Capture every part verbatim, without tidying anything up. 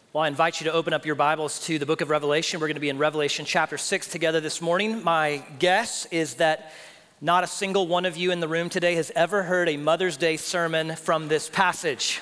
Well, I invite you to open up your Bibles to the book of Revelation. We're going to be in Revelation chapter six together this morning. My guess is that not a single one of you in the room today has ever heard a Mother's Day sermon from this passage.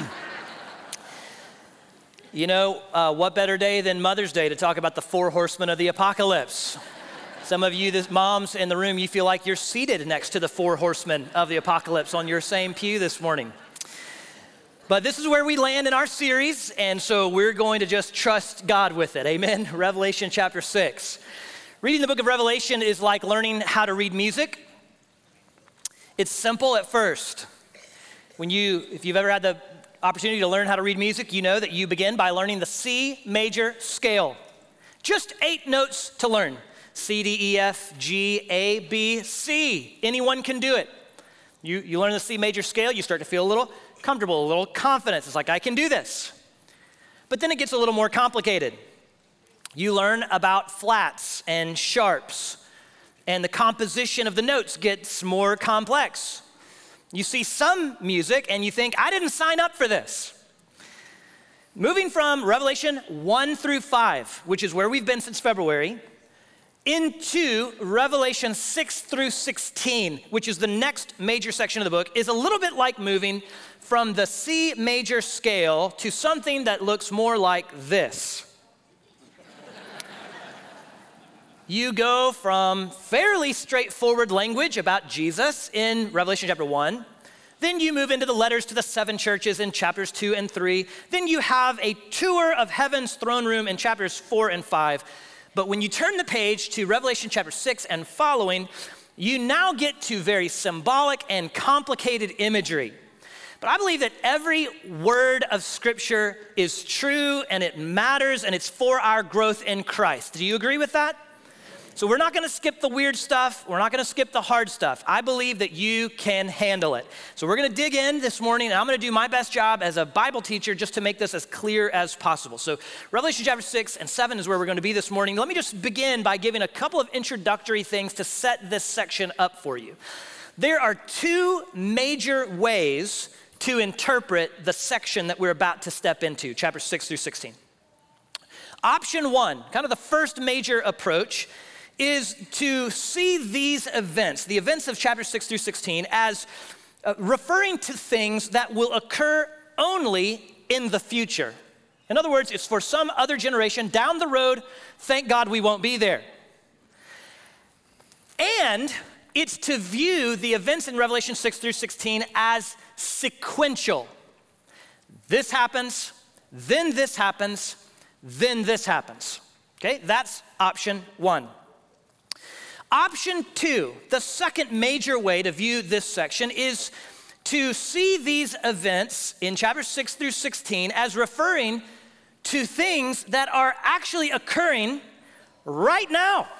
You know, uh, what better day than Mother's Day to talk about the four horsemen of the apocalypse? Some of you, the moms in the room, you feel like you're seated next to the four horsemen of the apocalypse on your same pew this morning. But this is where we land in our series, and so we're going to just trust God with it. Amen? Revelation chapter six. Reading the book of Revelation is like learning how to read music. It's simple at first. When you, if you've ever had the opportunity to learn how to read music, you know that you begin by learning the C major scale. Just eight notes to learn. C, D, E, F, G, A, B, C. Anyone can do it. You, you learn the C major scale, you start to feel a little comfortable, a little confidence. It's like, I can do this. But then it gets a little more complicated. You learn about flats and sharps, and the composition of the notes gets more complex. You see some music and you think, I didn't sign up for this. Moving from Revelation one through five, which is where we've been since February, into Revelation six through sixteen, which is the next major section of the book, is a little bit like moving from the C major scale to something that looks more like this. You go from fairly straightforward language about Jesus in Revelation chapter one, then you move into the letters to the seven churches in chapters two and three, then you have a tour of heaven's throne room in chapters four and five. But when you turn the page to Revelation chapter six and following, you now get to very symbolic and complicated imagery. But I believe that every word of Scripture is true and it matters and it's for our growth in Christ. Do you agree with that? So we're not gonna skip the weird stuff. We're not gonna skip the hard stuff. I believe that you can handle it. So we're gonna dig in this morning, and I'm gonna do my best job as a Bible teacher just to make this as clear as possible. So Revelation chapter six and seven is where we're gonna be this morning. Let me just begin by giving a couple of introductory things to set this section up for you. There are two major ways to interpret the section that we're about to step into, chapter six through sixteen. Option one, kind of the first major approach, is to see these events, the events of chapter six through sixteen, as uh, referring to things that will occur only in the future. In other words, it's for some other generation down the road. Thank God we won't be there. And it's to view the events in Revelation six through sixteen as sequential. This happens, then this happens, then this happens. Okay, that's option one. Option two, the second major way to view this section, is to see these events in chapter six through sixteen as referring to things that are actually occurring right now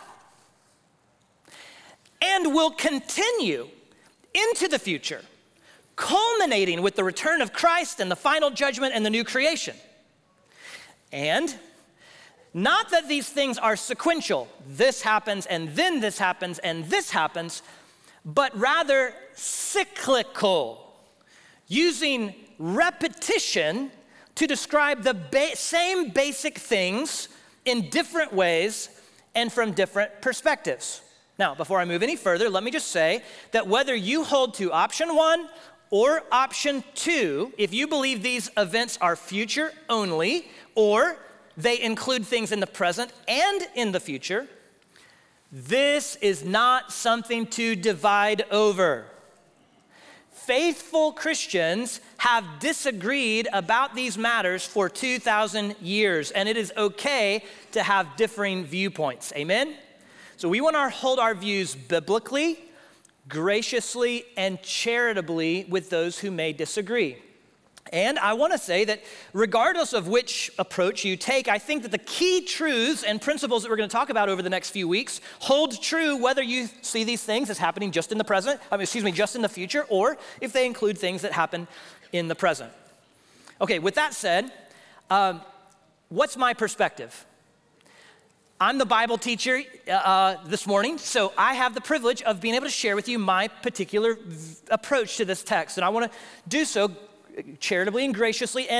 and will continue into the future, culminating with the return of Christ and the final judgment and the new creation. And not that these things are sequential, this happens and then this happens and this happens, but rather cyclical, using repetition to describe the ba- same basic things in different ways and from different perspectives. Now, before I move any further, let me just say that whether you hold to option one or option two, if you believe these events are future only, or they include things in the present and in the future, this is not something to divide over. Faithful Christians have disagreed about these matters for two thousand years, and it is okay to have differing viewpoints. Amen? So we want to hold our views biblically, graciously, and charitably with those who may disagree. And I want to say that regardless of which approach you take, I think that the key truths and principles that we're going to talk about over the next few weeks hold true whether you see these things as happening just in the present, I mean, excuse me, just in the future, or if they include things that happen in the present. Okay, with that said, um, what's my perspective? I'm the Bible teacher uh, this morning, so I have the privilege of being able to share with you my particular v- approach to this text, and I want to do so charitably and graciously and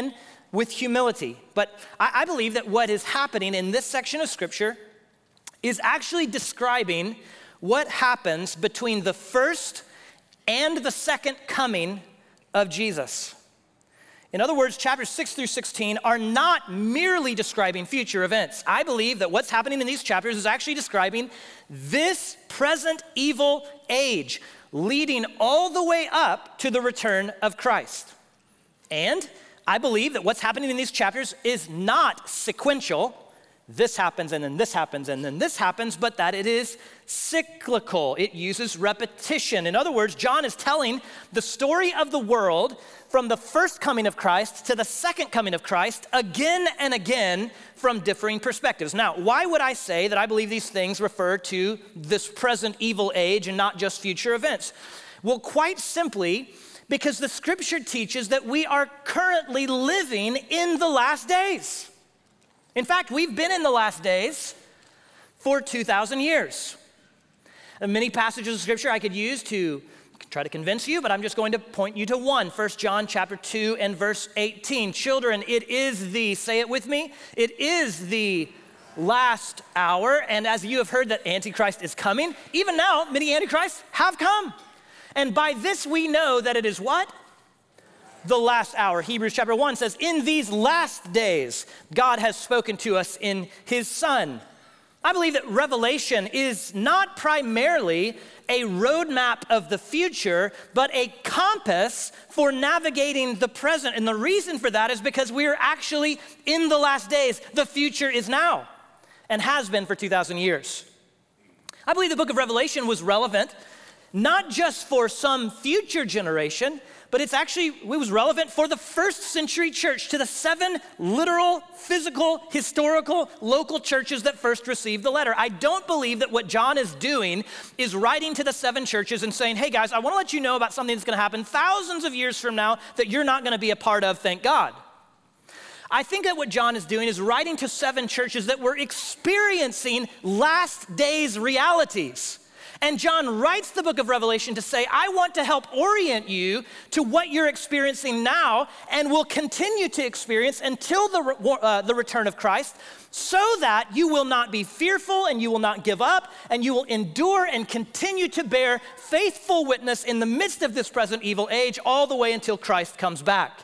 with humility. But I, I believe that what is happening in this section of Scripture is actually describing what happens between the first and the second coming of Jesus. In other words, chapters six through sixteen are not merely describing future events. I believe that what's happening in these chapters is actually describing this present evil age, leading all the way up to the return of Christ. And I believe that what's happening in these chapters is not sequential. This happens, and then this happens, and then this happens, but that it is cyclical. It uses repetition. In other words, John is telling the story of the world from the first coming of Christ to the second coming of Christ again and again from differing perspectives. Now, why would I say that I believe these things refer to this present evil age and not just future events? Well, quite simply, because the Scripture teaches that we are currently living in the last days. In fact, we've been in the last days for two thousand years. And many passages of Scripture I could use to try to convince you, but I'm just going to point you to one. First John chapter two and verse eighteen. Children, it is the, say it with me, it is the last hour. And as you have heard that Antichrist is coming, even now many Antichrists have come. And by this we know that it is what? The last hour. Hebrews chapter one says, in these last days, God has spoken to us in his Son. I believe that Revelation is not primarily a roadmap of the future, but a compass for navigating the present. And the reason for that is because we are actually in the last days. The future is now and has been for two thousand years. I believe the book of Revelation was relevant, not just for some future generation, but it's actually, it was relevant for the first century church, to the seven literal, physical, historical, local churches that first received the letter. I don't believe that what John is doing is writing to the seven churches and saying, hey guys, I want to let you know about something that's going to happen thousands of years from now that you're not going to be a part of, thank God. I think that what John is doing is writing to seven churches that were experiencing last days realities. And John writes the book of Revelation to say, I want to help orient you to what you're experiencing now and will continue to experience until the, re- uh, the return of Christ, so that you will not be fearful and you will not give up and you will endure and continue to bear faithful witness in the midst of this present evil age all the way until Christ comes back.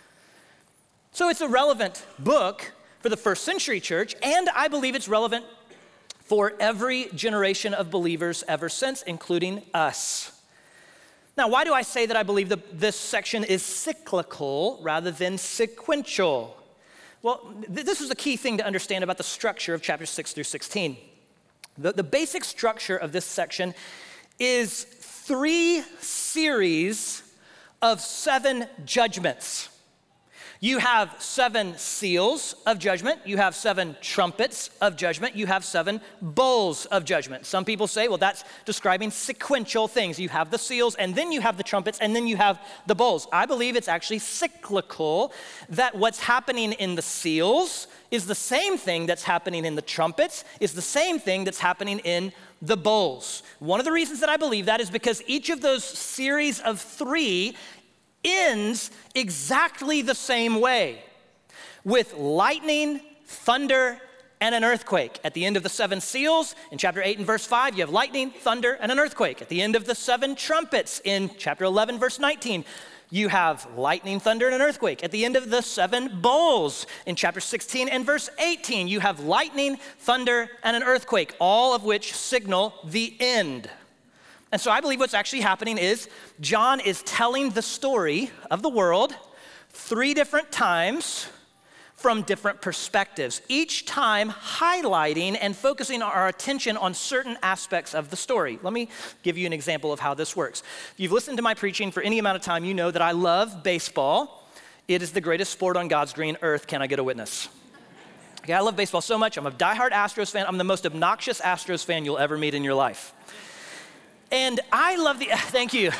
So it's a relevant book for the first century church, and I believe it's relevant for every generation of believers ever since, including us. Now, why do I say that I believe that this section is cyclical rather than sequential? Well, th- this is a key thing to understand about the structure of chapters six through sixteen. The, the basic structure of this section is three series of seven judgments. You have seven seals of judgment, you have seven trumpets of judgment, you have seven bowls of judgment. Some people say, well, that's describing sequential things. You have the seals, and then you have the trumpets, and then you have the bowls. I believe it's actually cyclical, that what's happening in the seals is the same thing that's happening in the trumpets, is the same thing that's happening in the bowls. One of the reasons that I believe that is because each of those series of three ends exactly the same way, with lightning, thunder, and an earthquake. At the end of the seven seals, in chapter eight and verse five, you have lightning, thunder, and an earthquake. At the end of the seven trumpets, in chapter eleven, verse nineteen, you have lightning, thunder, and an earthquake. At the end of the seven bowls, in chapter sixteen and verse eighteen, you have lightning, thunder, and an earthquake, all of which signal the end. And so I believe what's actually happening is John is telling the story of the world three different times from different perspectives, each time highlighting and focusing our attention on certain aspects of the story. Let me give you an example of how this works. If you've listened to my preaching for any amount of time, you know that I love baseball. It is the greatest sport on God's green earth. Can I get a witness? Okay, I love baseball so much. I'm a diehard Astros fan. I'm the most obnoxious Astros fan you'll ever meet in your life. And I love the, thank you.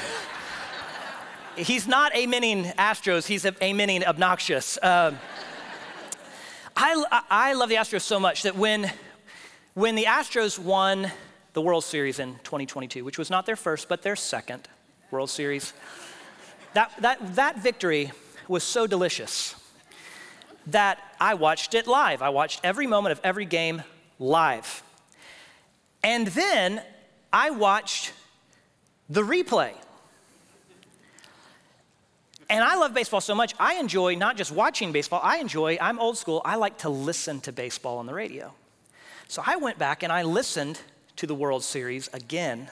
He's not amening Astros, he's amening obnoxious. Um, I, I love the Astros so much that when, when the Astros won the World Series in twenty twenty-two, which was not their first, but their second World Series, that, that, that victory was so delicious that I watched it live. I watched every moment of every game live. And then I watched the replay. And I love baseball so much, I enjoy not just watching baseball, I enjoy, I'm old school, I like to listen to baseball on the radio. So I went back and I listened to the World Series again,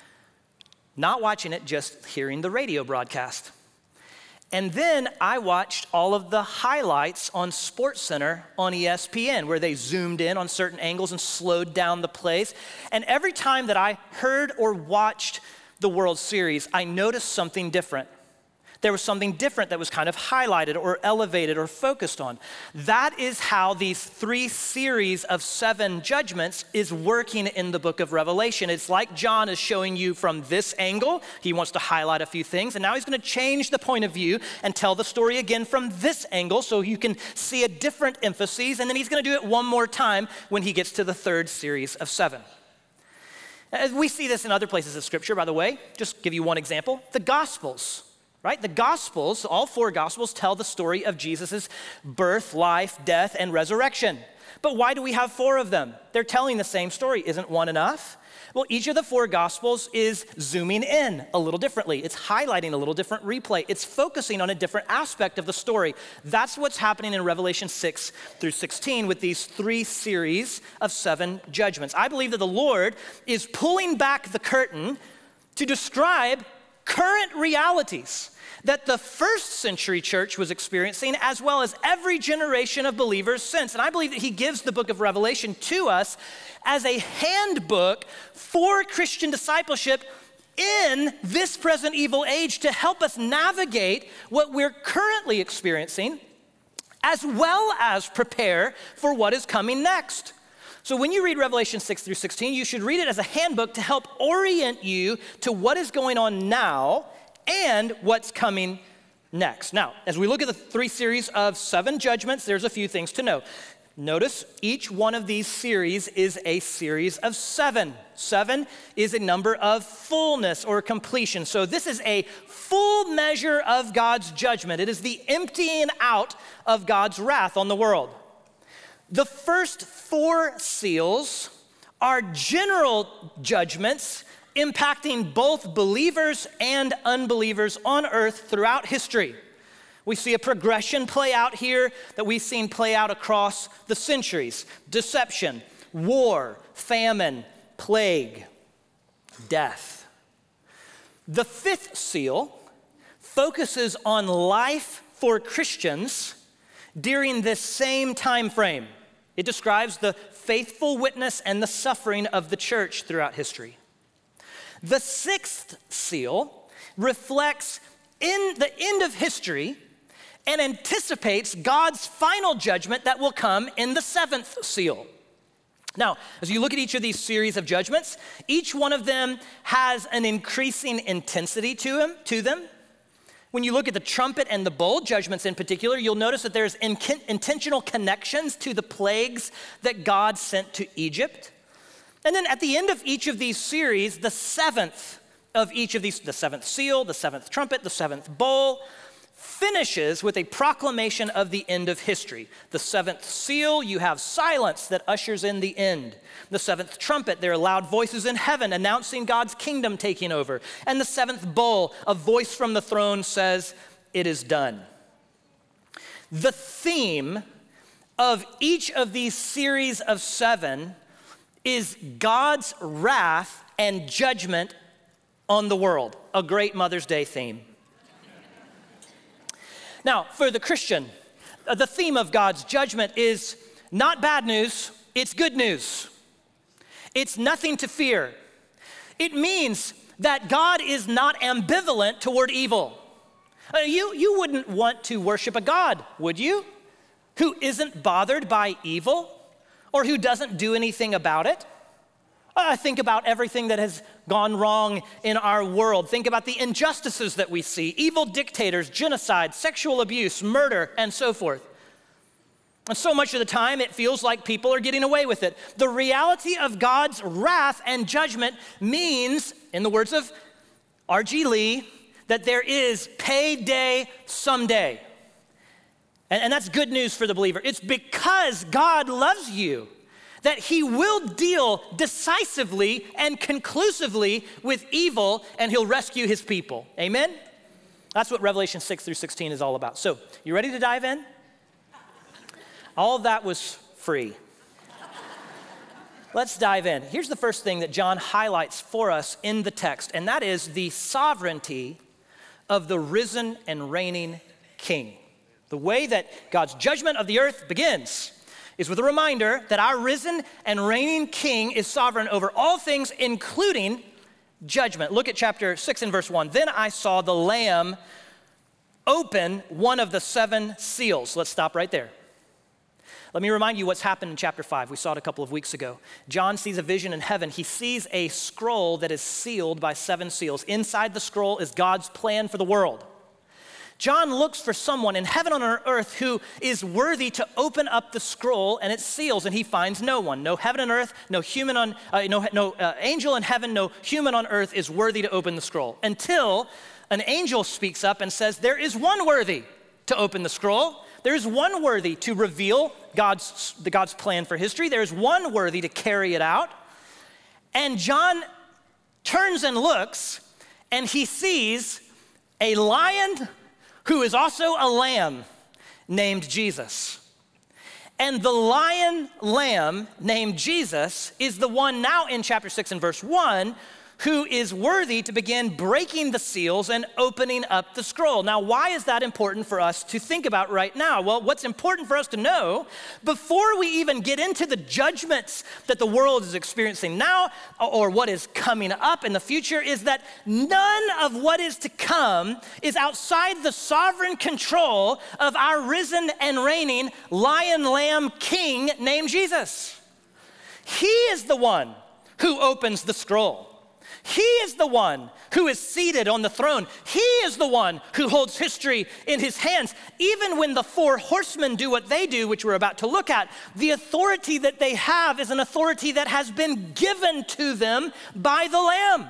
not watching it, just hearing the radio broadcast. And then I watched all of the highlights on SportsCenter on E S P N, where they zoomed in on certain angles and slowed down the plays. And every time that I heard or watched the World Series, I noticed something different. There was something different that was kind of highlighted or elevated or focused on. That is how these three series of seven judgments is working in the book of Revelation. It's like John is showing you from this angle. He wants to highlight a few things, and now he's going to change the point of view and tell the story again from this angle so you can see a different emphasis, and then he's going to do it one more time when he gets to the third series of seven. We see this in other places of Scripture, by the way. Just give you one example. The Gospels. Right? The Gospels, all four Gospels, tell the story of Jesus' birth, life, death, and resurrection. But why do we have four of them? They're telling the same story. Isn't one enough? Well, each of the four Gospels is zooming in a little differently. It's highlighting a little different replay. It's focusing on a different aspect of the story. That's what's happening in Revelation six through sixteen with these three series of seven judgments. I believe that the Lord is pulling back the curtain to describe current realities that the first century church was experiencing, as well as every generation of believers since. And I believe that he gives the book of Revelation to us as a handbook for Christian discipleship in this present evil age to help us navigate what we're currently experiencing, as well as prepare for what is coming next. So when you read Revelation six through sixteen, you should read it as a handbook to help orient you to what is going on now and what's coming next. Now, as we look at the three series of seven judgments, there's a few things to know. Notice each one of these series is a series of seven. Seven is a number of fullness or completion. So this is a full measure of God's judgment. It is the emptying out of God's wrath on the world. The first four seals are general judgments impacting both believers and unbelievers on earth throughout history. We see a progression play out here that we've seen play out across the centuries. Deception, war, famine, plague, death. The fifth seal focuses on life for Christians during this same time frame. It describes the faithful witness and the suffering of the church throughout history. The sixth seal reflects in the end of history and anticipates God's final judgment that will come in the seventh seal. Now, as you look at each of these series of judgments, each one of them has an increasing intensity to them. To them. When you look at the trumpet and the bowl judgments in particular, you'll notice that there's in- intentional connections to the plagues that God sent to Egypt. And then at the end of each of these series, the seventh of each of these, the seventh seal, the seventh trumpet, the seventh bowl, finishes with a proclamation of the end of history. The seventh seal, you have silence that ushers in the end. The seventh trumpet, there are loud voices in heaven announcing God's kingdom taking over. And the seventh bowl, a voice from the throne says, "It is done." The theme of each of these series of seven is God's wrath and judgment on the world, a great Mother's Day theme. Now, for the Christian, the theme of God's judgment is not bad news, it's good news. It's nothing to fear. It means that God is not ambivalent toward evil. Uh, you, you wouldn't want to worship a God, would you? Who isn't bothered by evil or who doesn't do anything about it? Uh, think about everything that has gone wrong in our world. Think about the injustices that we see, evil dictators, genocide, sexual abuse, murder, and so forth. And so much of the time, it feels like people are getting away with it. The reality of God's wrath and judgment means, in the words of R G Lee, that there is payday someday. And, and that's good news for the believer. It's because God loves you that he will deal decisively and conclusively with evil, and he'll rescue his people. Amen? That's what Revelation six through sixteen is all about. So, you ready to dive in? All of that was free. Let's dive in. Here's the first thing that John highlights for us in the text, and that is the sovereignty of the risen and reigning King. The way that God's judgment of the earth begins is with a reminder that our risen and reigning King is sovereign over all things, including judgment. Look at chapter six and verse one. Then I saw the Lamb open one of the seven seals. Let's stop right there. Let me remind you what's happened in chapter five. We saw it a couple of weeks ago. John sees a vision in heaven. He sees a scroll that is sealed by seven seals. Inside the scroll is God's plan for the world. John looks for someone in heaven on earth who is worthy to open up the scroll and its seals, and he finds no one. No heaven and earth, no human on, uh, no, no uh, angel in heaven, no human on earth is worthy to open the scroll. Until an angel speaks up and says, there is one worthy to open the scroll. There is one worthy to reveal God's, the God's plan for history. There is one worthy to carry it out. And John turns and looks, and he sees a lion who is also a lamb named Jesus. And the lion lamb named Jesus is the one now in chapter six and verse one who is worthy to begin breaking the seals and opening up the scroll. Now, why is that important for us to think about right now? Well, what's important for us to know before we even get into the judgments that the world is experiencing now or what is coming up in the future is that none of what is to come is outside the sovereign control of our risen and reigning lion lamb king named Jesus. He is the one who opens the scroll. He is the one who is seated on the throne. He is the one who holds history in his hands. Even when the four horsemen do what they do, which we're about to look at, the authority that they have is an authority that has been given to them by the Lamb.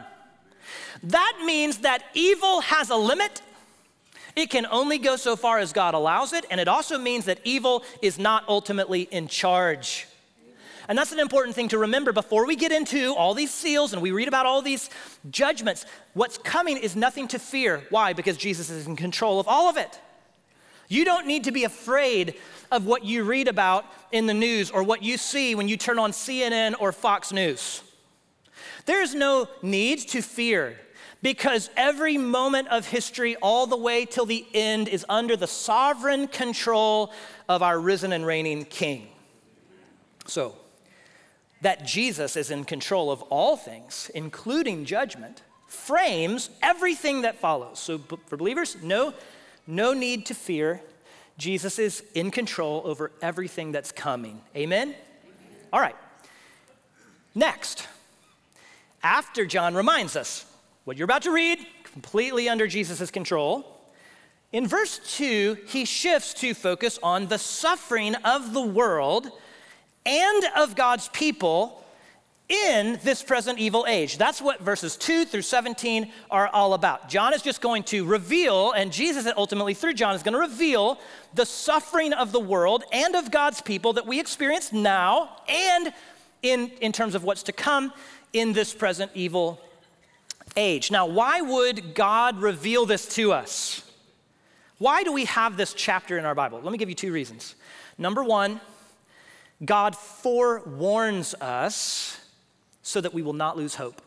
That means that evil has a limit. It can only go so far as God allows it, and it also means that evil is not ultimately in charge. And that's an important thing to remember before we get into all these seals and we read about all these judgments. What's coming is nothing to fear. Why? Because Jesus is in control of all of it. You don't need to be afraid of what you read about in the news or what you see when you turn on C N N or Fox News. There's no need to fear because every moment of history all the way till the end is under the sovereign control of our risen and reigning King. So, that Jesus is in control of all things, including judgment, frames everything that follows. So for believers, no, no need to fear. Jesus is in control over everything that's coming. Amen? All right. Next, after John reminds us what you're about to read, completely under Jesus' control, in verse two, he shifts to focus on the suffering of the world and of God's people in this present evil age. That's what verses two through seventeen are all about. John is just going to reveal, and Jesus ultimately through John is going to reveal the suffering of the world and of God's people that we experience now and in, in terms of what's to come in this present evil age. Now, why would God reveal this to us? Why do we have this chapter in our Bible? Let me give you two reasons. Number one, God forewarns us so that we will not lose hope.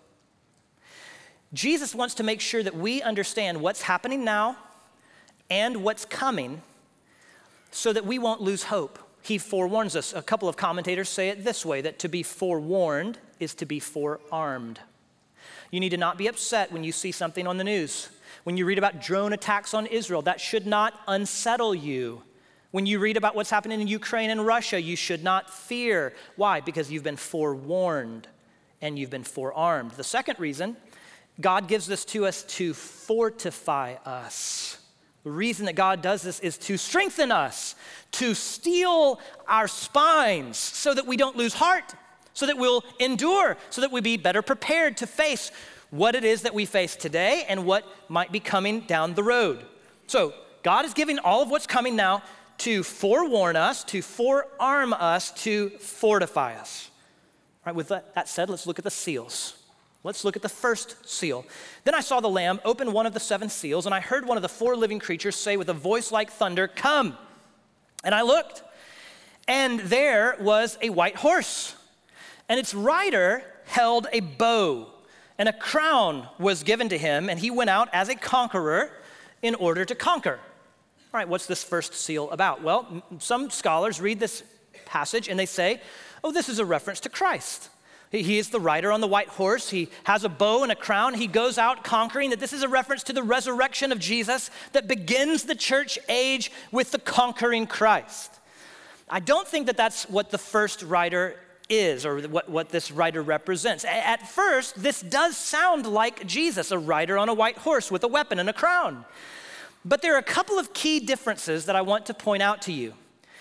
Jesus wants to make sure that we understand what's happening now and what's coming so that we won't lose hope. He forewarns us. A couple of commentators say it this way, that to be forewarned is to be forearmed. You need to not be upset when you see something on the news. When you read about drone attacks on Israel, that should not unsettle you. When you read about what's happening in Ukraine and Russia, you should not fear. Why? Because you've been forewarned and you've been forearmed. The second reason, God gives this to us to fortify us. The reason that God does this is to strengthen us, to steel our spines so that we don't lose heart, so that we'll endure, so that we'll be better prepared to face what it is that we face today and what might be coming down the road. So God is giving all of what's coming now to forewarn us, to forearm us, to fortify us. All right, with that, that said, let's look at the seals. Let's look at the first seal. Then I saw the Lamb open one of the seven seals, and I heard one of the four living creatures say with a voice like thunder, "Come." And I looked, and there was a white horse, and its rider held a bow, and a crown was given to him, and he went out as a conqueror in order to conquer. All right, what's this first seal about? Well, some scholars read this passage and they say, oh, this is a reference to Christ. He is the rider on the white horse. He has a bow and a crown. He goes out conquering, that this is a reference to the resurrection of Jesus that begins the church age with the conquering Christ. I don't think that that's what the first rider is or what, what this rider represents. At first, this does sound like Jesus, a rider on a white horse with a weapon and a crown. But there are a couple of key differences that I want to point out to you.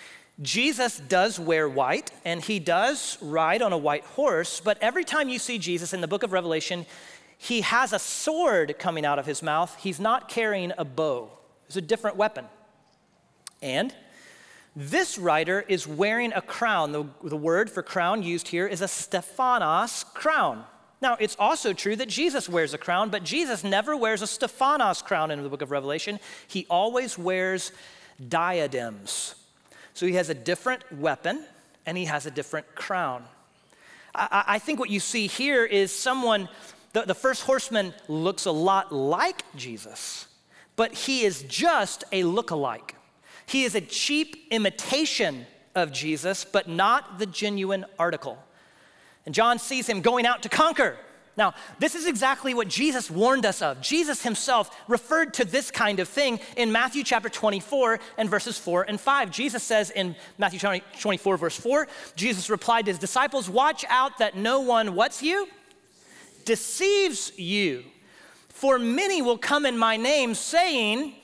Jesus does wear white, and he does ride on a white horse, but every time you see Jesus in the book of Revelation, he has a sword coming out of his mouth. He's not carrying a bow. It's a different weapon. And this rider is wearing a crown. The, the word for crown used here is a Stephanos crown. Now, it's also true that Jesus wears a crown, but Jesus never wears a Stephanos crown in the book of Revelation. He always wears diadems. So he has a different weapon, and he has a different crown. I, I think what you see here is someone, the, the first horseman looks a lot like Jesus, but he is just a look-alike. He is a cheap imitation of Jesus, but not the genuine article. And John sees him going out to conquer. Now, this is exactly what Jesus warned us of. Jesus himself referred to this kind of thing in Matthew chapter twenty-four and verses four and five. Jesus says in Matthew twenty-four, verse four, Jesus replied to his disciples, "Watch out that no one," what's you? "Deceives you. For many will come in my name saying,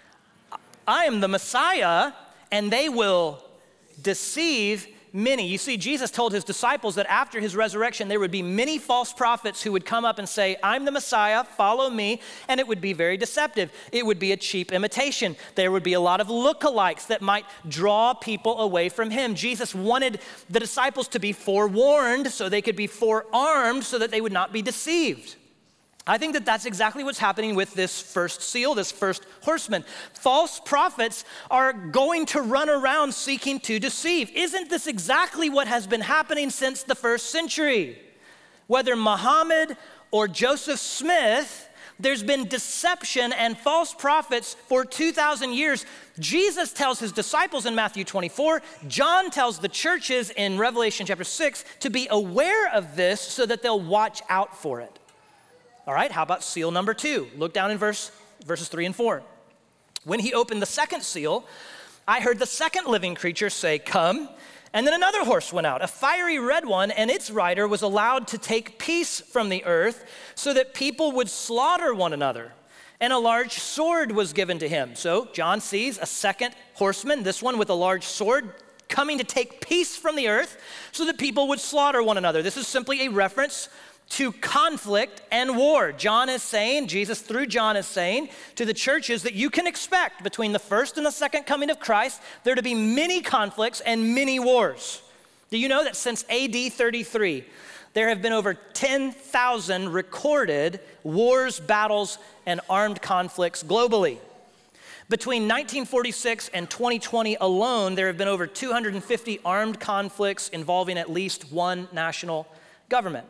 I am the Messiah, and they will deceive many." You see, Jesus told his disciples that after his resurrection, there would be many false prophets who would come up and say, "I'm the Messiah, follow me," and it would be very deceptive. It would be a cheap imitation. There would be a lot of lookalikes that might draw people away from him. Jesus wanted the disciples to be forewarned so they could be forearmed so that they would not be deceived. I think that that's exactly what's happening with this first seal, this first horseman. False prophets are going to run around seeking to deceive. Isn't this exactly what has been happening since the first century? Whether Muhammad or Joseph Smith, there's been deception and false prophets for two thousand years. Jesus tells his disciples in Matthew twenty-four, John tells the churches in Revelation chapter six to be aware of this so that they'll watch out for it. All right, how about seal number two? Look down in verse, verses three and four. When he opened the second seal, I heard the second living creature say, "Come." And then another horse went out, a fiery red one, and its rider was allowed to take peace from the earth so that people would slaughter one another. And a large sword was given to him. So John sees a second horseman, this one with a large sword, coming to take peace from the earth so that people would slaughter one another. This is simply a reference to conflict and war. John is saying, Jesus through John is saying to the churches that you can expect between the first and the second coming of Christ, there to be many conflicts and many wars. Do you know that since A D thirty-three, there have been over ten thousand recorded wars, battles, and armed conflicts globally? Between nineteen forty-six and twenty twenty alone, there have been over two hundred fifty armed conflicts involving at least one national government.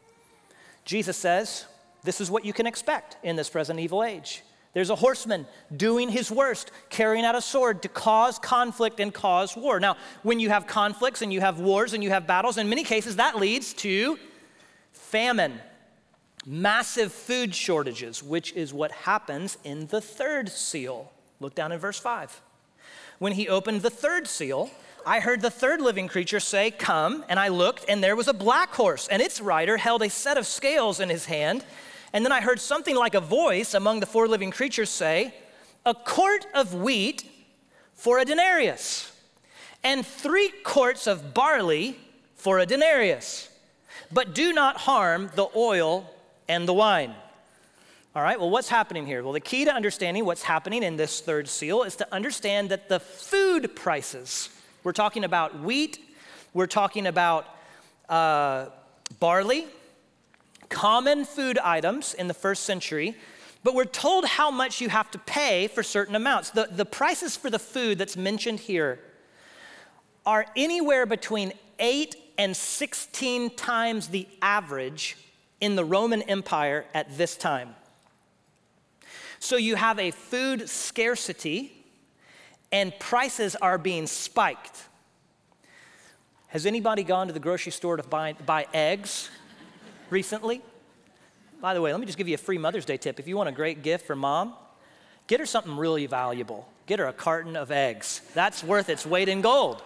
Jesus says, this is what you can expect in this present evil age. There's a horseman doing his worst, carrying out a sword to cause conflict and cause war. Now, when you have conflicts and you have wars and you have battles, in many cases that leads to famine, massive food shortages, which is what happens in the third seal. Look down in verse five. When he opened the third seal, I heard the third living creature say, "Come," and I looked, and there was a black horse, and its rider held a set of scales in his hand. And then I heard something like a voice among the four living creatures say, "A quart of wheat for a denarius, and three quarts of barley for a denarius. But do not harm the oil and the wine." All right, well, what's happening here? Well, the key to understanding what's happening in this third seal is to understand that the food prices, we're talking about wheat, we're talking about uh, barley, common food items in the first century, but we're told how much you have to pay for certain amounts. The, the prices for the food that's mentioned here are anywhere between eight and sixteen times the average in the Roman Empire at this time. So you have a food scarcity and prices are being spiked. Has anybody gone to the grocery store to buy, buy eggs recently? By the way, let me just give you a free Mother's Day tip. If you want a great gift for mom, get her something really valuable. Get her a carton of eggs. That's worth its weight in gold.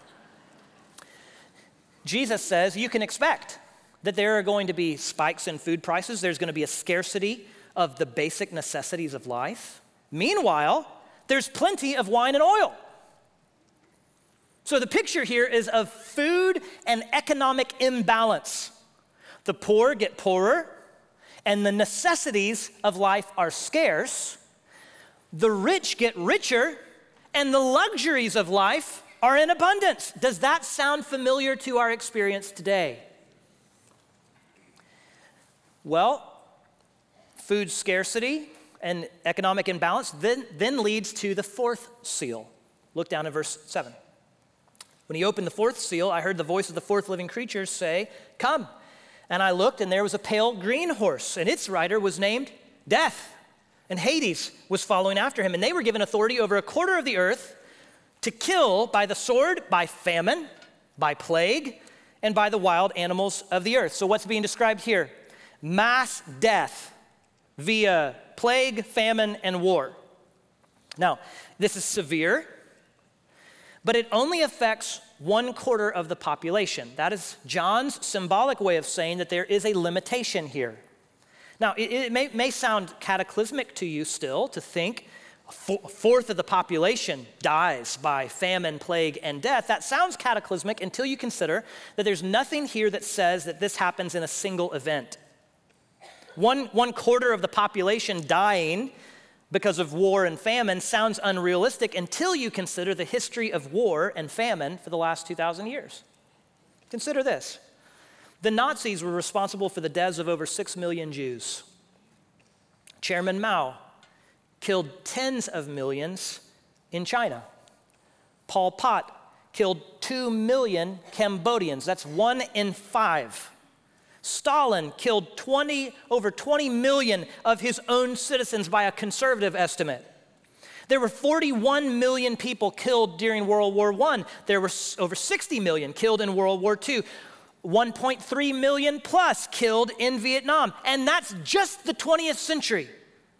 Jesus says you can expect that there are going to be spikes in food prices. There's going to be a scarcity of the basic necessities of life. Meanwhile, there's plenty of wine and oil. So the picture here is of food and economic imbalance. The poor get poorer, and the necessities of life are scarce. The rich get richer, and the luxuries of life are in abundance. Does that sound familiar to our experience today? Well, food scarcity and economic imbalance then, then leads to the fourth seal. Look down at verse seven. When he opened the fourth seal, I heard the voice of the fourth living creature say, "Come." And I looked, and there was a pale green horse, and its rider was named Death. And Hades was following after him, and they were given authority over a quarter of the earth to kill by the sword, by famine, by plague, and by the wild animals of the earth. So what's being described here? Mass death via plague, famine, and war. Now, this is severe, but it only affects one quarter of the population. That is John's symbolic way of saying that there is a limitation here. Now, it, it may, may sound cataclysmic to you still to think a fourth of the population dies by famine, plague, and death. That sounds cataclysmic until you consider that there's nothing here that says that this happens in a single event. One, one quarter of the population dying because of war and famine sounds unrealistic until you consider the history of war and famine for the last two thousand years. Consider this. The Nazis were responsible for the deaths of over six million Jews. Chairman Mao killed tens of millions in China. Pol Pot killed two million Cambodians. That's one in five. Stalin killed twenty, over twenty million of his own citizens by a conservative estimate. There were forty-one million people killed during World War One. There were over sixty million killed in World War Two. one point three million plus killed in Vietnam. And that's just the twentieth century.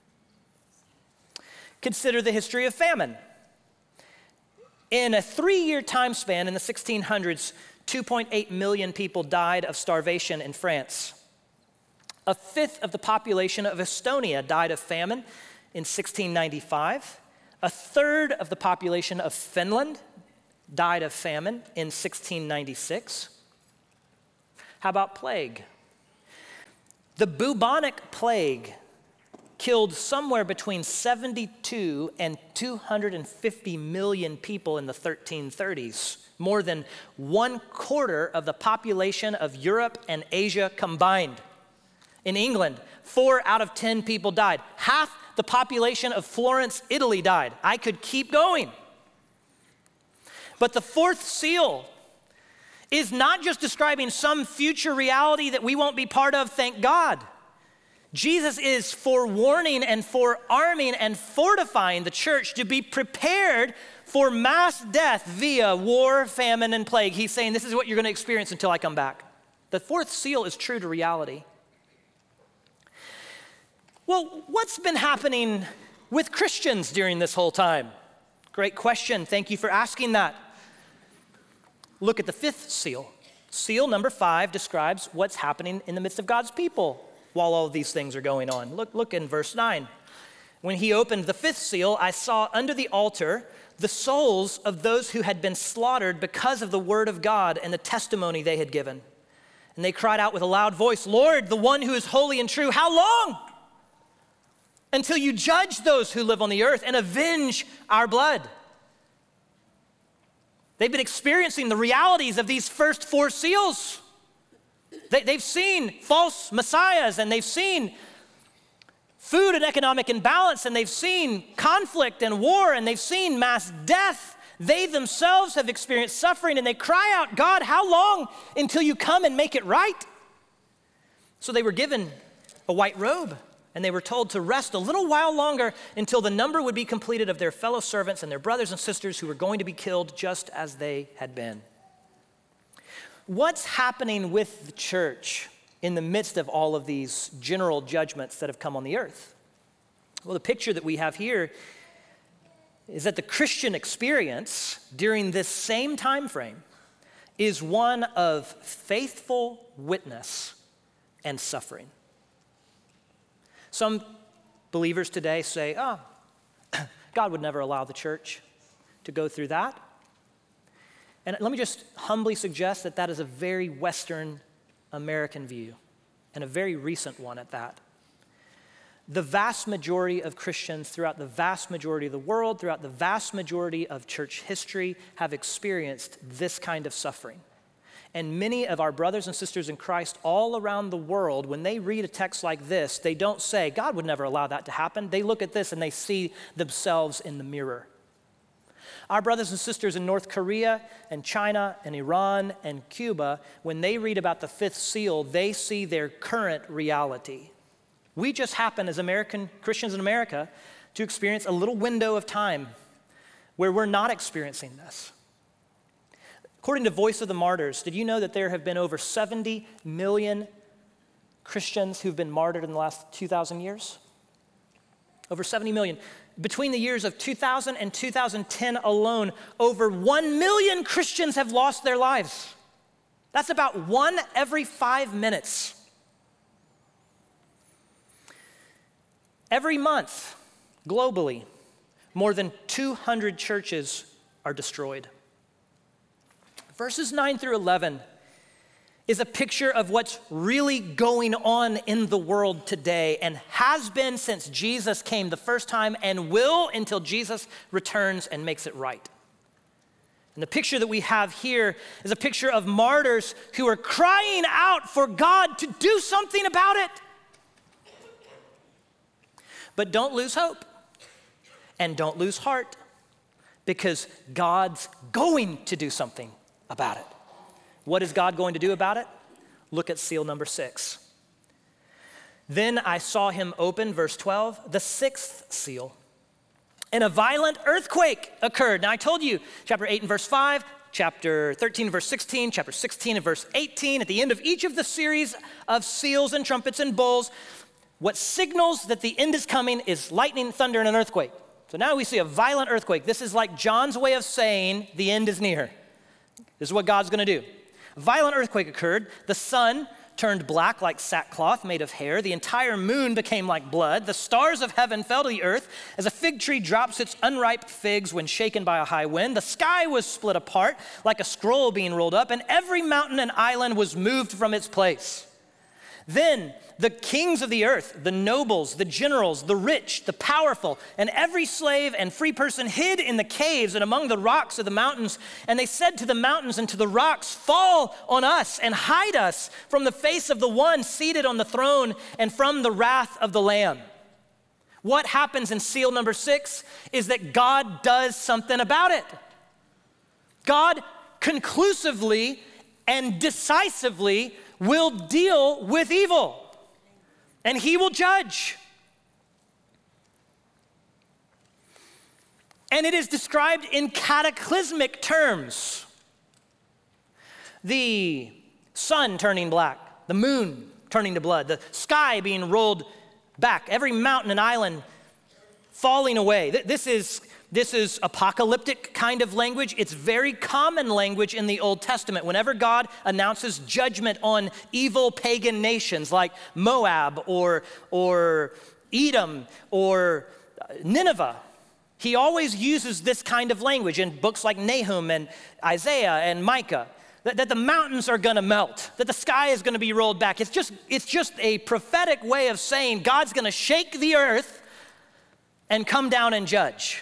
Consider the history of famine. In a three-year time span in the sixteen hundreds, two point eight million people died of starvation in France. A fifth of the population of Estonia died of famine in sixteen ninety-five. A third of the population of Finland died of famine in sixteen ninety-six. How about plague? The bubonic plague killed somewhere between seventy-two and two hundred fifty million people in the thirteen thirties, more than one quarter of the population of Europe and Asia combined. In England, four out of ten people died. Half the population of Florence, Italy died. I could keep going. But the fourth seal is not just describing some future reality that we won't be part of, thank God. Jesus is forewarning and forearming and fortifying the church to be prepared for mass death via war, famine, and plague. He's saying this is what you're going to experience until I come back. The fourth seal is true to reality. Well, what's been happening with Christians during this whole time? Great question. Thank you for asking that. Look at the fifth seal. Seal number five describes what's happening in the midst of God's people while all of these things are going on. Look, look in verse nine. When he opened the fifth seal, I saw under the altar the souls of those who had been slaughtered because of the word of God and the testimony they had given. And they cried out with a loud voice, "Lord, the one who is holy and true, how long? until you judge those who live on the earth and avenge our blood. They've been experiencing the realities of these first four seals. They, they've seen false messiahs, and they've seen food and economic imbalance, and they've seen conflict and war, and they've seen mass death. They themselves have experienced suffering, and they cry out, God, how long until you come and make it right? So they were given a white robe, and they were told to rest a little while longer until the number would be completed of their fellow servants and their brothers and sisters who were going to be killed just as they had been. What's happening with the church in the midst of all of these general judgments that have come on the earth? Well, the picture that we have here is that the Christian experience during this same time frame is one of faithful witness and suffering. Some believers today say, oh, God would never allow the church to go through that. And let me just humbly suggest that that is a very Western American view, and a very recent one at that. The vast majority of Christians throughout the vast majority of the world, throughout the vast majority of church history, have experienced this kind of suffering. And many of our brothers and sisters in Christ all around the world, when they read a text like this, they don't say, God would never allow that to happen. They look at this and they see themselves in the mirror. Our brothers and sisters in North Korea and China and Iran and Cuba, when they read about the fifth seal, they see their current reality. We just happen as American Christians in America to experience a little window of time where we're not experiencing this. According to Voice of the Martyrs, did you know that there have been over seventy million Christians who've been martyred in the last two thousand years? Over seventy million. Between the years of two thousand and two thousand ten alone, over one million Christians have lost their lives. That's about one every five minutes. Every month, globally, more than two hundred churches are destroyed. Verses nine through eleven is a picture of what's really going on in the world today and has been since Jesus came the first time and will until Jesus returns and makes it right. And the picture that we have here is a picture of martyrs who are crying out for God to do something about it. But don't lose hope and don't lose heart, because God's going to do something about it. What is God going to do about it? Look at seal number six. Then I saw him open, verse twelve, the sixth seal, and a violent earthquake occurred. Now I told you, chapter eight and verse five, chapter thirteen and verse sixteen, chapter sixteen and verse eighteen, at the end of each of the series of seals and trumpets and bowls, what signals that the end is coming is lightning, thunder, and an earthquake. So now we see a violent earthquake. This is like John's way of saying the end is near. This is what God's going to do. A violent earthquake occurred. The sun turned black like sackcloth made of hair. The entire moon became like blood. The stars of heaven fell to the earth as a fig tree drops its unripe figs when shaken by a high wind. The sky was split apart like a scroll being rolled up, and every mountain and island was moved from its place. Then the kings of the earth, the nobles, the generals, the rich, the powerful, and every slave and free person hid in the caves and among the rocks of the mountains. And they said to the mountains and to the rocks, fall on us and hide us from the face of the one seated on the throne and from the wrath of the Lamb. What happens in seal number six is that God does something about it. God conclusively and decisively will deal with evil, and he will judge. And it is described in cataclysmic terms. The sun turning black, the moon turning to blood, the sky being rolled back, every mountain and island falling away. This is This is apocalyptic kind of language. It's very common language in the Old Testament. Whenever God announces judgment on evil pagan nations like Moab or, or Edom or Nineveh, he always uses this kind of language in books like Nahum and Isaiah and Micah, that, that the mountains are gonna melt, that the sky is gonna be rolled back. It's just, it's just a prophetic way of saying God's gonna shake the earth and come down and judge.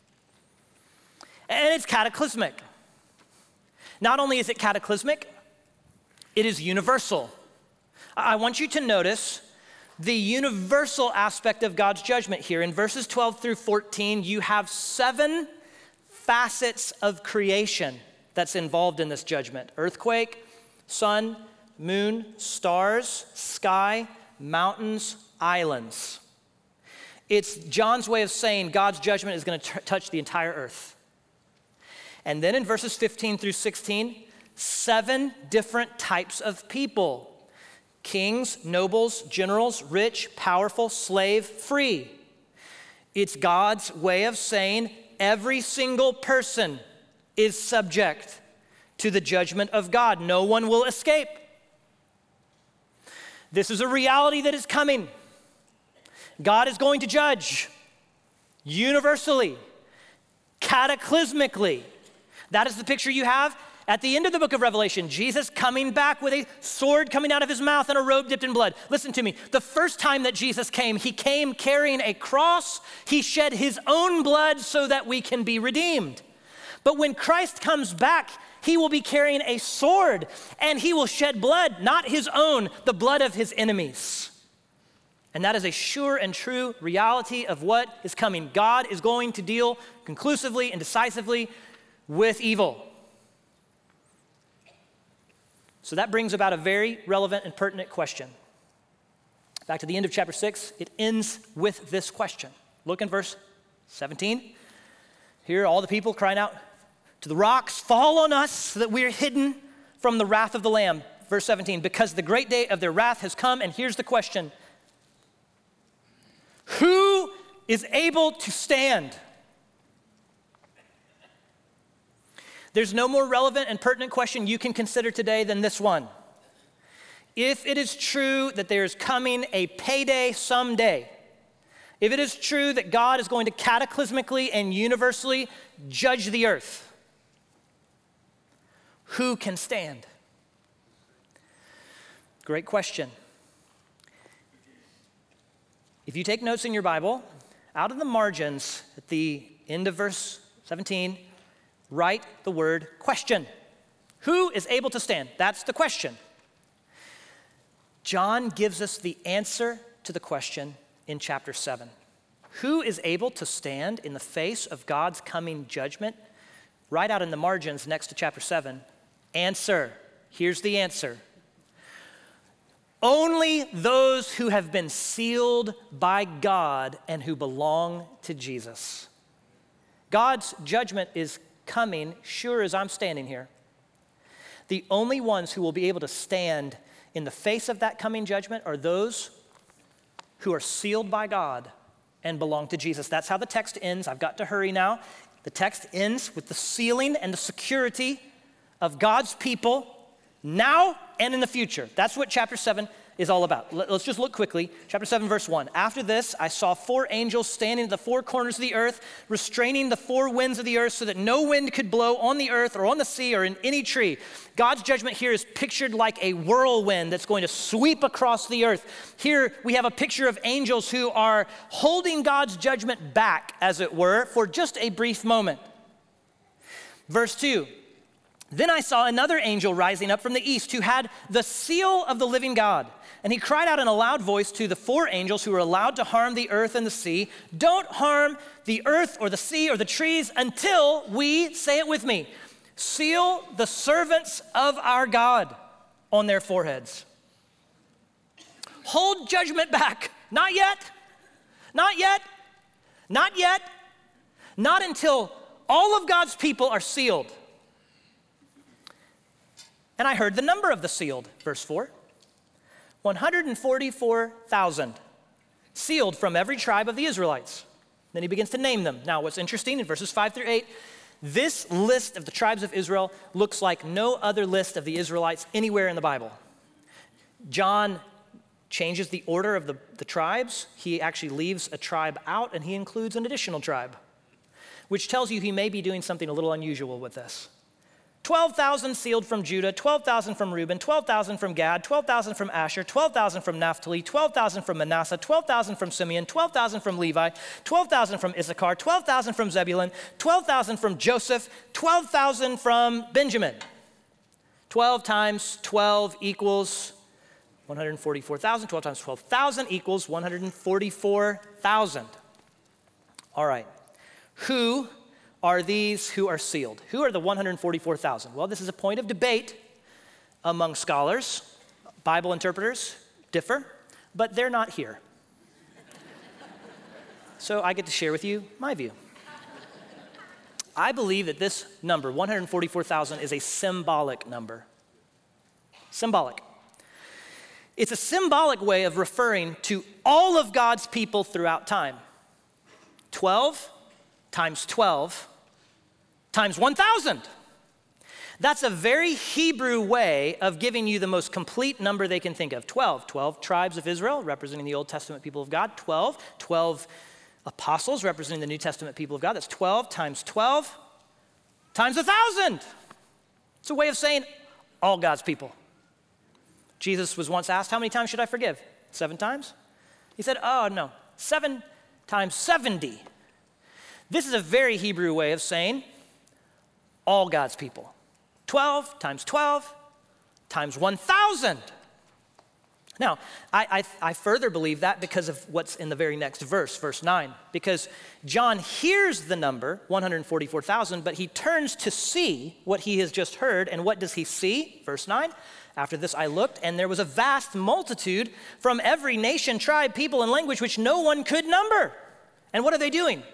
And it's cataclysmic. Not only is it cataclysmic, it is universal. I want you to notice the universal aspect of God's judgment here. In verses twelve through fourteen, you have seven facets of creation that's involved in this judgment. Earthquake, sun, moon, stars, sky, mountains, islands. It's John's way of saying God's judgment is going to t- touch the entire earth. And then in verses fifteen through sixteen, seven different types of people. Kings, nobles, generals, rich, powerful, slave, free. It's God's way of saying every single person is subject to the judgment of God. No one will escape. This is a reality that is coming. God is going to judge universally, cataclysmically. That is the picture you have at the end of the book of Revelation. Jesus coming back with a sword coming out of his mouth and a robe dipped in blood. Listen to me. The first time that Jesus came, he came carrying a cross. He shed his own blood so that we can be redeemed. But when Christ comes back, he will be carrying a sword and he will shed blood, not his own, the blood of his enemies. And that is a sure and true reality of what is coming. God is going to deal conclusively and decisively with evil. So that brings about a very relevant and pertinent question. Back to the end of chapter six, it ends with this question. Look in verse seventeen. Here, all the people crying out to the rocks, fall on us so that we are hidden from the wrath of the Lamb. Verse seventeen, because the great day of their wrath has come, and here's the question. Who is able to stand? There's no more relevant and pertinent question you can consider today than this one. If it is true that there is coming a payday someday, if it is true that God is going to cataclysmically and universally judge the earth, who can stand? Great question. If you take notes in your Bible, out of the margins at the end of verse seventeen, write the word question. Who is able to stand? That's the question. John gives us the answer to the question in chapter seven. Who is able to stand in the face of God's coming judgment? Right out in the margins next to chapter seven. Answer. Here's the answer. Only those who have been sealed by God and who belong to Jesus. God's judgment is coming, sure as I'm standing here. The only ones who will be able to stand in the face of that coming judgment are those who are sealed by God and belong to Jesus. That's how the text ends. I've got to hurry now. The text ends with the sealing and the security of God's people now and in the future. That's what chapter seven is all about. Let's just look quickly. Chapter seven, verse one. After this, I saw four angels standing at the four corners of the earth, restraining the four winds of the earth so that no wind could blow on the earth or on the sea or in any tree. God's judgment here is pictured like a whirlwind that's going to sweep across the earth. Here we have a picture of angels who are holding God's judgment back, as it were, for just a brief moment. Verse two. Then I saw another angel rising up from the east who had the seal of the living God. And he cried out in a loud voice to the four angels who were allowed to harm the earth and the sea, don't harm the earth or the sea or the trees until we, say it with me, seal the servants of our God on their foreheads. Hold judgment back. Not yet. Not yet. Not yet. Not until all of God's people are sealed. And I heard the number of the sealed, verse four. one hundred forty-four thousand, sealed from every tribe of the Israelites. Then he begins to name them. Now, what's interesting in verses five through eight, this list of the tribes of Israel looks like no other list of the Israelites anywhere in the Bible. John changes the order of the, the tribes. He actually leaves a tribe out, and he includes an additional tribe, which tells you he may be doing something a little unusual with this. twelve thousand sealed from Judah, twelve thousand from Reuben, twelve thousand from Gad, twelve thousand from Asher, twelve thousand from Naphtali, twelve thousand from Manasseh, twelve thousand from Simeon, twelve thousand from Levi, twelve thousand from Issachar, twelve thousand from Zebulun, twelve thousand from Joseph, twelve thousand from Benjamin. twelve times twelve equals one hundred forty-four thousand. twelve times twelve thousand equals one hundred forty-four thousand. All right. Who are these who are sealed? Who are the one hundred forty-four thousand? Well, this is a point of debate among scholars. Bible interpreters differ, but they're not here. So I get to share with you my view. I believe that this number, one hundred forty-four thousand, is a symbolic number. Symbolic. It's a symbolic way of referring to all of God's people throughout time. twelve times twelve times one thousand. That's a very Hebrew way of giving you the most complete number they can think of. twelve, twelve tribes of Israel representing the Old Testament people of God. twelve, twelve apostles representing the New Testament people of God. That's twelve times twelve times one thousand. It's a way of saying all God's people. Jesus was once asked, how many times should I forgive? Seven times? He said, oh no, seven times seventy. This is a very Hebrew way of saying all God's people. twelve times twelve times one thousand. Now, I, I, I further believe that because of what's in the very next verse, verse nine. Because John hears the number, one hundred forty-four thousand, but he turns to see what he has just heard. And what does he see? Verse nine. After this I looked, and there was a vast multitude from every nation, tribe, people, and language, which no one could number. And what are they doing?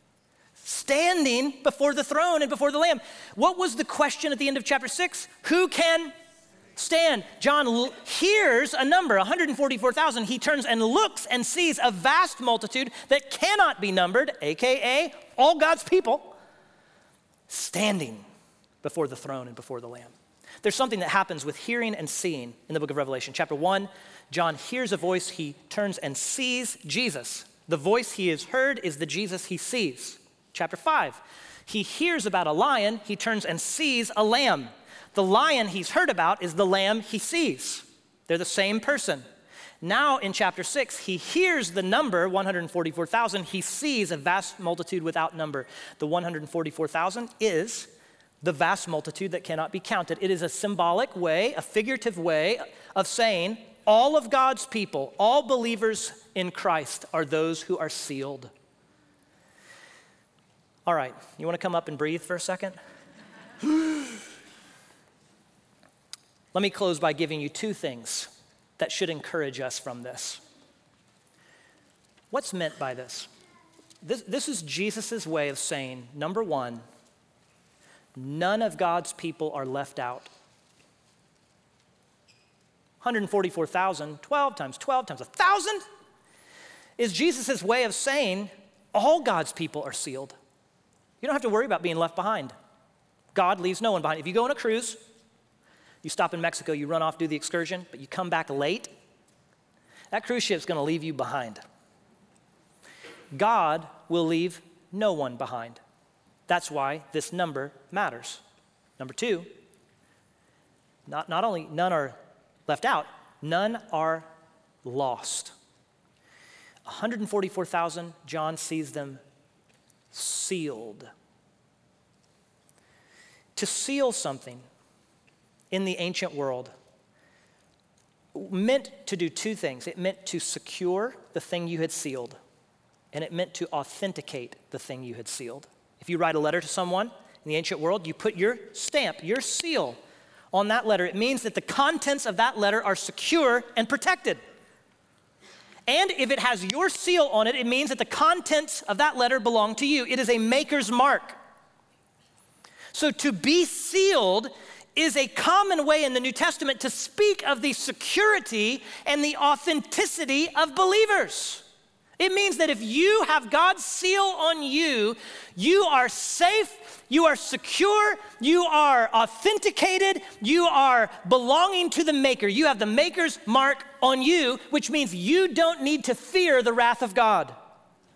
Standing before the throne and before the Lamb. What was the question at the end of chapter six? Who can stand? John l- hears a number, one hundred forty-four thousand. He turns and looks and sees a vast multitude that cannot be numbered, A K A all God's people, standing before the throne and before the Lamb. There's something that happens with hearing and seeing in the book of Revelation. Chapter one, John hears a voice. He turns and sees Jesus. The voice he has heard is the Jesus he sees. Chapter five, he hears about a lion. He turns and sees a lamb. The lion he's heard about is the lamb he sees. They're the same person. Now in chapter six, he hears the number, one hundred forty-four thousand. He sees a vast multitude without number. The one hundred forty-four thousand is the vast multitude that cannot be counted. It is a symbolic way, a figurative way of saying all of God's people, all believers in Christ are those who are sealed. All right, you want to come up and breathe for a second? Let me close by giving you two things that should encourage us from this. What's meant by this? This, this is Jesus' way of saying, number one, none of God's people are left out. one hundred forty-four thousand, twelve times twelve times one thousand is Jesus' way of saying all God's people are sealed. You don't have to worry about being left behind. God leaves no one behind. If you go on a cruise, you stop in Mexico, you run off, do the excursion, but you come back late, that cruise ship's going to leave you behind. God will leave no one behind. That's why this number matters. Number two, not, not only none are left out, none are lost. one hundred forty-four thousand, John sees them sealed. To seal something in the ancient world meant to do two things. It meant to secure the thing you had sealed, and it meant to authenticate the thing you had sealed. If you write a letter to someone in the ancient world, you put your stamp, your seal on that letter. It means that the contents of that letter are secure and protected. And if it has your seal on it, it means that the contents of that letter belong to you. It is a maker's mark. So to be sealed is a common way in the New Testament to speak of the security and the authenticity of believers. It means that if you have God's seal on you, you are safe, you are secure, you are authenticated, you are belonging to the Maker. You have the Maker's mark on you, which means you don't need to fear the wrath of God.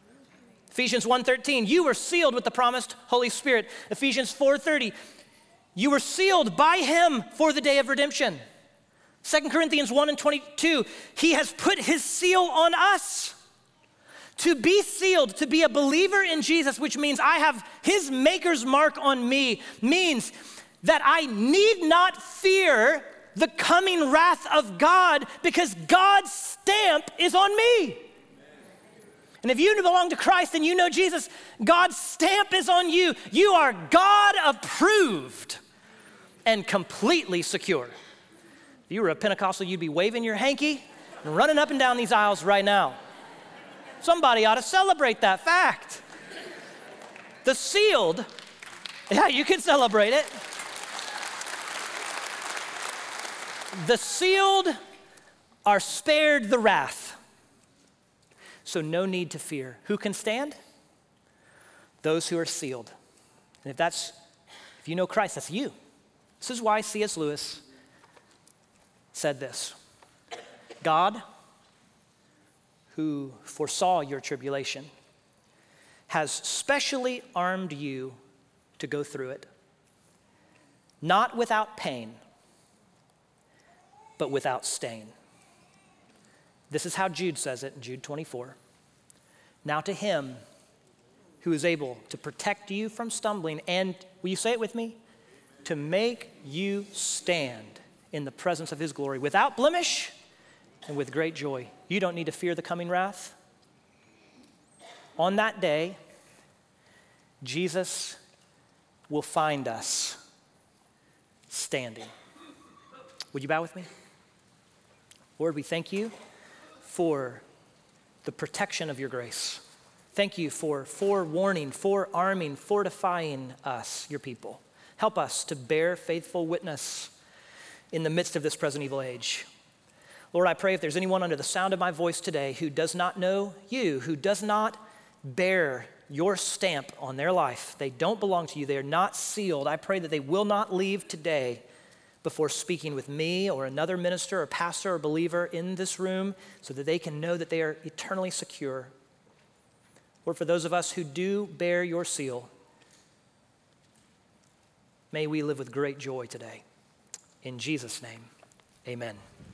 Ephesians one thirteen, you were sealed with the promised Holy Spirit. Ephesians four thirty, You were sealed by him for the day of redemption. Second Corinthians one and twenty-two, he has put his seal on us. To be sealed, to be a believer in Jesus, which means I have his maker's mark on me, means that I need not fear the coming wrath of God because God's stamp is on me. And if you belong to Christ and you know Jesus, God's stamp is on you. You are God approved and completely secure. If you were a Pentecostal, you'd be waving your hanky and running up and down these aisles right now. Somebody ought to celebrate that fact. The sealed, yeah, you can celebrate it. The sealed are spared the wrath, so no need to fear. Who can stand? Those who are sealed. And if that's, if you know Christ, that's you. This is why C S Lewis said this: God, who foresaw your tribulation, has specially armed you to go through it, not without pain, but without stain. This is how Jude says it in Jude twenty-four. Now to him who is able to protect you from stumbling and, will you say it with me? To make you stand in the presence of his glory without blemish and with great joy. You don't need to fear the coming wrath. On that day, Jesus will find us standing. Would you bow with me? Lord, we thank you for the protection of your grace. Thank you for forewarning, forearming, fortifying us, your people. Help us to bear faithful witness in the midst of this present evil age. Lord, I pray if there's anyone under the sound of my voice today who does not know you, who does not bear your stamp on their life, they don't belong to you, they are not sealed, I pray that they will not leave today before speaking with me or another minister or pastor or believer in this room so that they can know that they are eternally secure. Lord, for those of us who do bear your seal, may we live with great joy today. In Jesus' name, amen.